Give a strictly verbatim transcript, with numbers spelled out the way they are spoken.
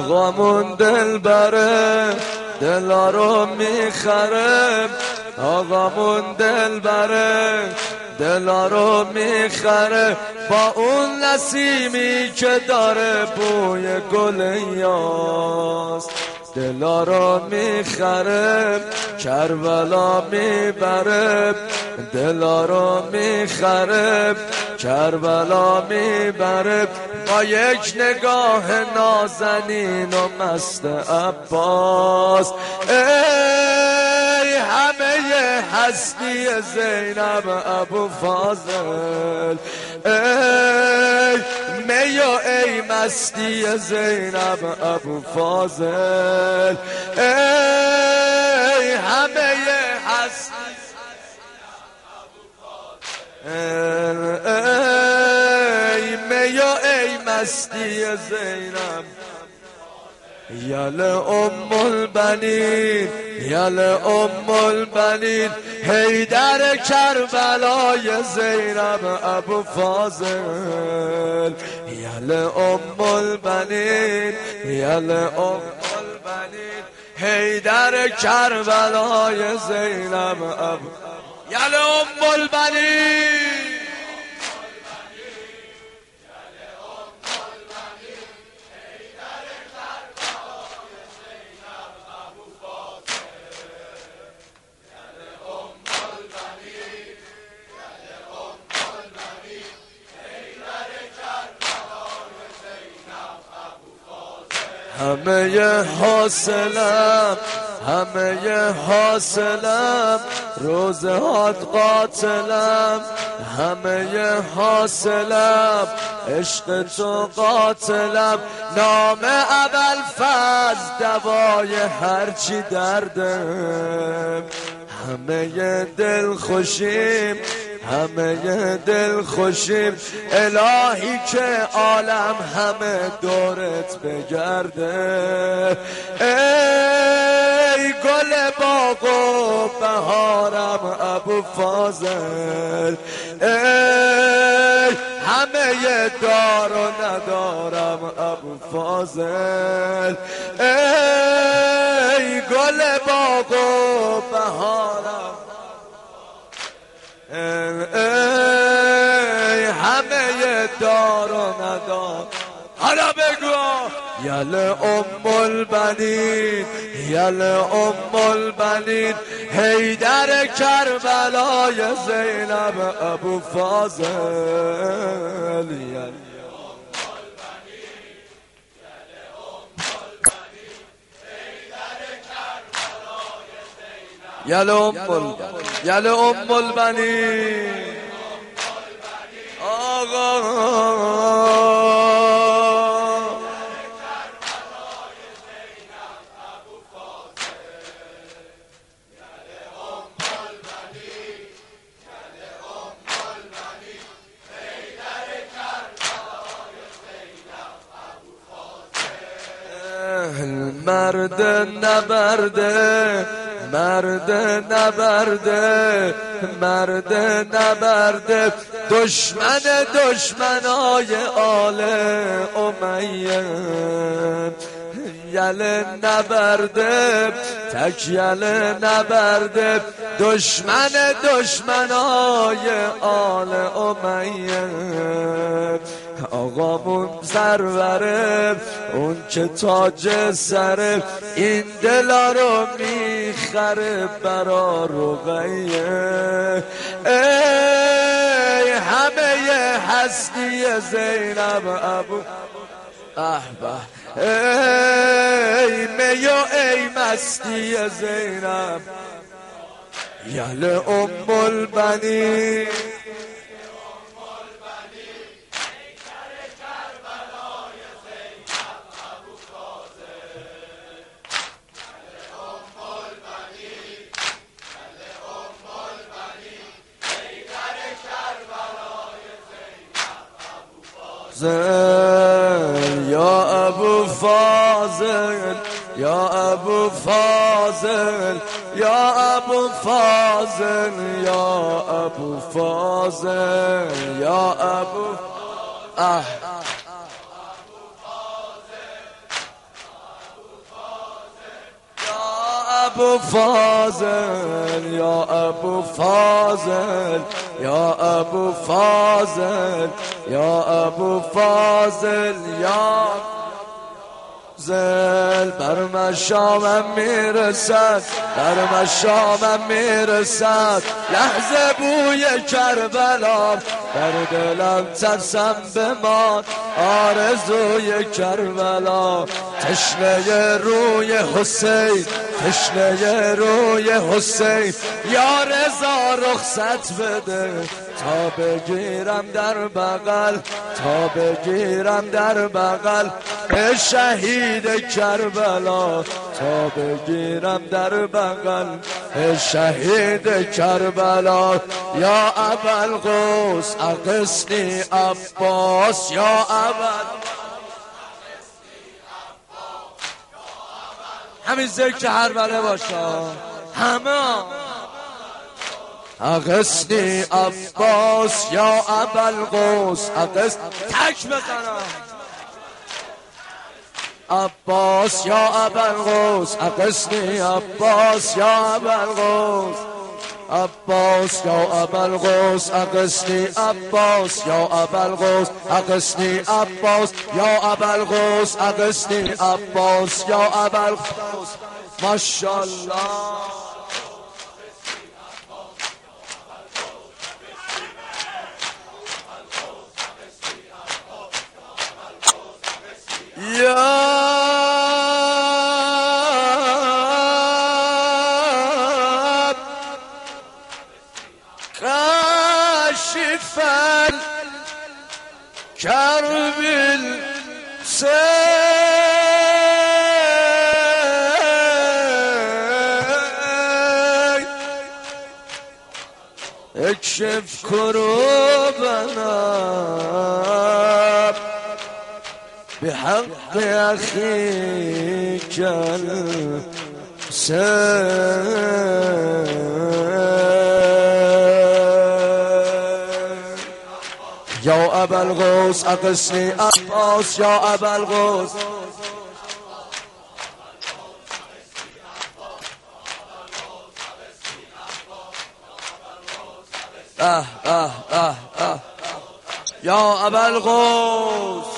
آقامون دل بره دلا رو میخره، آقامون دل بره دلا رو میخره، با اون نسیمی که داره بوی گل یاس دلا رو میخره، کربلا میبره دلا رو میخره، کربلا میبره، با یک نگاه نازنین و مست عباس. ای همه هستی زینب ابو فاضل، ای می و ای مستی زینب ابو فاضل، ای همه هستی ای می و ای مستی زینب، یل ام البنین یل ام البنین، حیدر کربلای زینب ابو فاضل، یل ام البنین یل ام البنین، حیدر کربلای زینب ابو، یل ام البنین همه حاصلم همه حاصلم، روزهات قاتلم همه حاصلم، عشق تو قاتلم، نام اول فاز دوای هرچی دردم، همه دل خوشیم همه دل خوشیم، الهی که عالم همه دورت بگرده، ای گل باغ و بهارم ابو فاضل، ای همه دار و ندارم ابو فاضل، ای گل باغ و بهارم، ای همه دار و ندار. حالا بگو یل ام البنین یل ام البنین، حیدر کربلای زینب ابو فاضل، یل ام البنین یل ام البنین، آقا مرد نبرده مرد نبرده مرد نبرده، دشمن دشمنای آل امیه، یل نبرده تک یل نبرده، دشمن دشمنای آل امیه، آقامون سروره اون که تاج سره، این دلا رو میخره برا رقیه، ای همه هستی زینب ابو احبه، ای می و ای مستی زینب، یل ام البنین یا ابو فاضل یا ابو فاضل یا ابو فاضل یا ابو فاضل یا ابو اه ابو فاضل یا ابو فاضل یا ابو فاضل یا ابو فاضل یا زل بر مشامم میرسد بر مشامم میرسد لحظه بوی کربلا در دلم ترسم بمان آرزوی کربلا تشنه روی حسین تشنه روی حسین یا رضا رخصت بده تا بگیرم در بغل تا بگیرم در بغل شهید کربلا تا بگیرم در بغل شهید کربلا یا ابوالقوس اغثنی عباس یا ابوال همین ذکر هر بله باشه همه اغثنی عباس یا ابوالقوس اغث تک بزنم عباس یا ابوالقوس اغثنی عباس یا ابوالقوس عباس یا ابوالقوس اغثنی عباس یا ابوالقوس اغثنی عباس یا ابوالقوس اغثنی عباس یا ابوالقوس ماشاءالله یا کاشف الکرب السیل اکشف کروبنا بحق أخيك الحسين يا أبا الغوث أغثني عباس يا أبا الغوث آه آه آه آه يا أبا الغوث